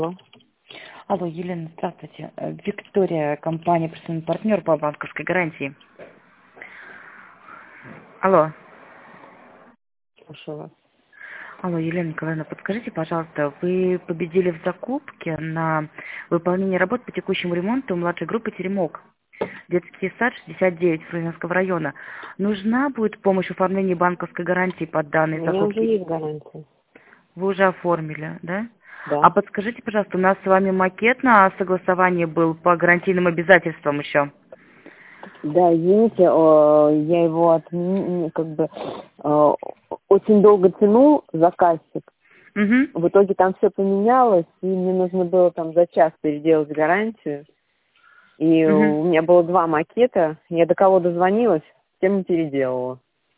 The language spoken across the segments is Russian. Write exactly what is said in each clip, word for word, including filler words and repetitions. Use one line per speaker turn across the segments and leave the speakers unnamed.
Алло.
Алло, Елена, здравствуйте. Э, Виктория, компания «Персональный партнер» по банковской гарантии. Алло.
Слушаю вас.
Алло, Елена Николаевна, подскажите, пожалуйста, вы победили в закупке на выполнение работ по текущему ремонту младшей группы «Теремок». Детский сад шестьдесят девять Фрунзенского района. Нужна будет помощь в оформлении банковской гарантии под
У
данной
меня уже
закупки?
есть гарантия.
Вы уже оформили, да?
Да.
А подскажите, пожалуйста, у нас с вами макет на согласование был по гарантийным обязательствам еще.
Да, извините, э, я его отмен- как бы э, очень долго тянул, заказчик.
Угу.
В итоге там все поменялось, и мне нужно было там за час переделать гарантию. И
Угу.
у меня было два макета, я до кого дозвонилась, тем и переделала.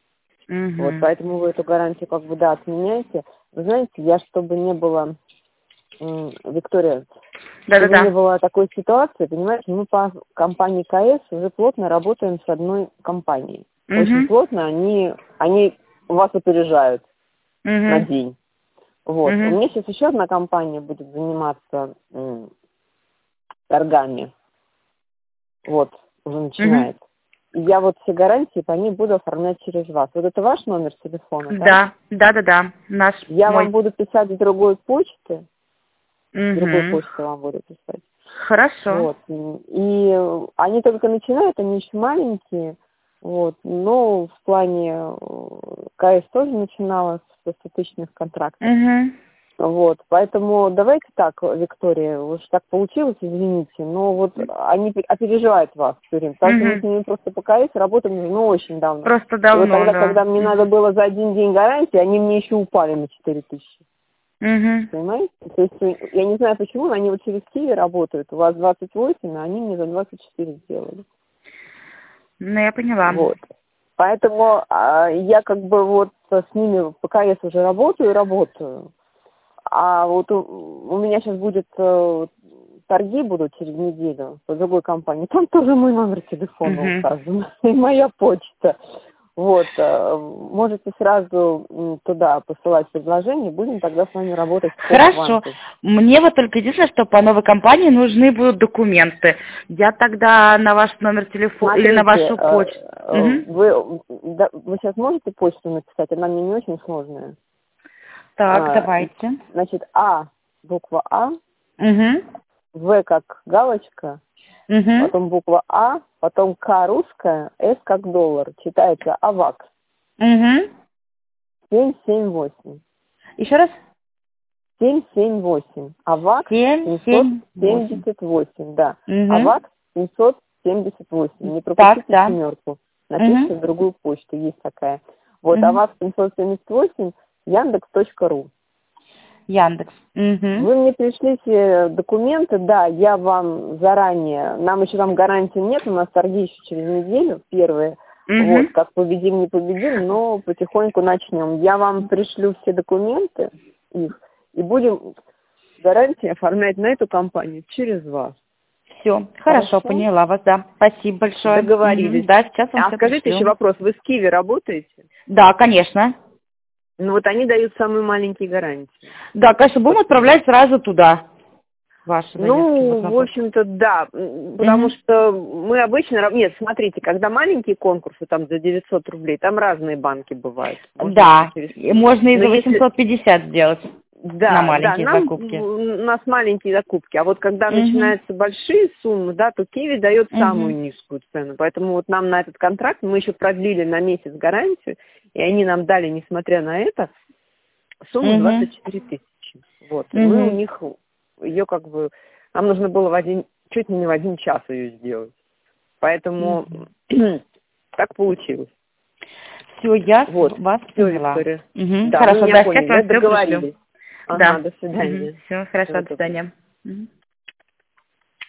Вот,
Угу.
поэтому вы эту гарантию как бы, да, отменяете. Вы знаете, я, чтобы не было, м, Виктория, чтобы не
Да-да-да.
было такой ситуации, понимаете, мы по компании КС уже плотно работаем с одной компанией. Очень
Угу.
плотно, они, они вас опережают на
Угу.
день. Вот. У
Угу.
меня сейчас еще одна компания будет заниматься м, торгами. Вот, уже
Угу.
начинает. И я вот все гарантии по ней буду оформлять через вас. Вот это ваш номер телефона, да?
Да, да-да-да, наш,
Я
мой.
вам буду писать с другой почты, с другой
Угу.
почты вам буду писать.
Хорошо.
Вот. И они только начинают, они еще маленькие. Вот. Но в плане э, КС тоже начинала с двадцатитысячных контрактов.
Угу.
Вот. Поэтому давайте так, Виктория, уж так получилось, извините, но вот они пе- опережают вас все время, потому что мы с
Угу.
ними просто по КС работаем уже, ну, очень давно.
Просто
И вот
давно,
тогда,
да.
когда мне надо было за один день гарантии, они мне еще упали на четыре тысячи.
Угу.
Понимаете? То есть я не знаю почему, но они вот через Киви работают. У вас двадцать восемь, а они мне за двадцать четыре сделали.
Ну, я поняла.
Вот. Поэтому а, я как бы вот с ними по КС уже работаю и работаю. А вот у, у меня сейчас будет э, торги будут через неделю по другой компании. Там тоже мой номер телефона
Угу.
указан. И моя почта. Вот, э, можете сразу м, туда посылать предложение, будем тогда с вами работать по
Хорошо.
кванту.
Мне вот только единственное, что по новой компании нужны будут документы. Я тогда на ваш номер телефона или на
Смотрите,
вашу
э,
почту.
э,
Угу.
вы, да, вы сейчас можете почту написать? Она мне не очень сложная.
Так,
А,
давайте.
значит, А, буква А,
Угу.
В как галочка,
Угу.
потом буква А, потом К русская, С как доллар. Читается АВАК.
Угу.
семь семь восемь.
Еще раз.
семь семь восемь. АВАК
Семь,
семьсот
семь, восемь.
семьдесят восемь, да.
Угу.
АВАК семьсот семьдесят восемь. Не
Так,
пропустите
да.
семерку. Напишите
Угу.
в другую почту, есть такая. Вот,
Угу.
АВАК семьсот семьдесят восемь, яндекс точка ру.
Яндекс. Угу.
Вы мне пришлите документы, да, я вам заранее, нам еще там гарантии нет, у нас торги еще через неделю, первые, вот,
Угу.
как победим, не победим, но потихоньку начнем. Я вам пришлю все документы, их, и будем гарантии оформлять на эту компанию через вас.
Все, хорошо,
Хорошо?
поняла вас, да. Спасибо большое.
Договорились.
Угу. Да, сейчас вам
А
все
скажите еще
пришлю.
вопрос, вы с Киви работаете?
Да, конечно.
Ну вот они дают самые маленькие гарантии.
Да, конечно, будем отправлять сразу туда ваши заявки.
Ну,
Вот на
в
почту.
общем-то, да, м, потому
Угу.
что мы обычно... раб- Нет, смотрите, когда маленькие конкурсы, там, за девятьсот рублей, там разные банки бывают. Можно еще
Да,
через...
и можно и
Но
за
если...
восемьсот пятьдесят сделать на
Да, да,
маленькие
нам,
закупки.
у нас маленькие закупки, а вот когда
Угу.
начинаются большие суммы, да, то Киви дает самую
Угу.
низкую цену. Поэтому вот нам на этот контракт, мы еще продлили на месяц гарантию, и они нам дали, несмотря на это, сумму
Угу.
двадцать четыре тысячи. Вот. И мы у
Угу.
них ее как бы... Нам нужно было в один, чуть ли не в один час ее сделать. Поэтому так получилось.
Все, я
Вот.
с- вас
Все,
поняла.
Виктория.
Угу.
Да, вы
Хорошо,
меня
да, сейчас
поняли, да,
вам все пришлю.
договорились. Ага,
Да.
до
Угу.
свидания.
Все, хорошо,
Всего
до
доброго.
свидания. Мгм.